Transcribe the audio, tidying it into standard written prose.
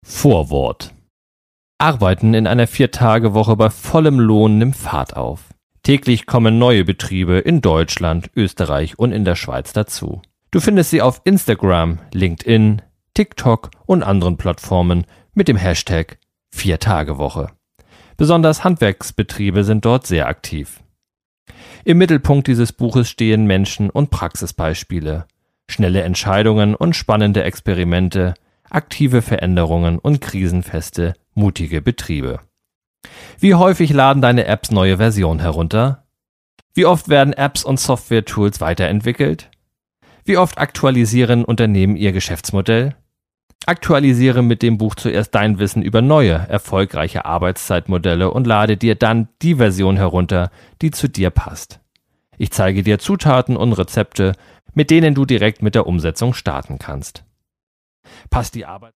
Vorwort. Arbeiten in einer 4-Tage-Woche bei vollem Lohn nimmt Fahrt auf. Täglich kommen neue Betriebe in Deutschland, Österreich und in der Schweiz dazu. Du findest sie auf Instagram, LinkedIn, TikTok und anderen Plattformen mit dem Hashtag 4-Tage-Woche. Besonders Handwerksbetriebe sind dort sehr aktiv. Im Mittelpunkt dieses Buches stehen Menschen und Praxisbeispiele, schnelle Entscheidungen und spannende Experimente, aktive Veränderungen und krisenfeste, mutige Betriebe. Wie häufig laden deine Apps neue Versionen herunter? Wie oft werden Apps und Software-Tools weiterentwickelt? Wie oft aktualisieren Unternehmen ihr Geschäftsmodell? Aktualisiere mit dem Buch zuerst dein Wissen über neue, erfolgreiche Arbeitszeitmodelle und lade dir dann die Version herunter, die zu dir passt. Ich zeige dir Zutaten und Rezepte, mit denen du direkt mit der Umsetzung starten kannst. Passt die Arbeit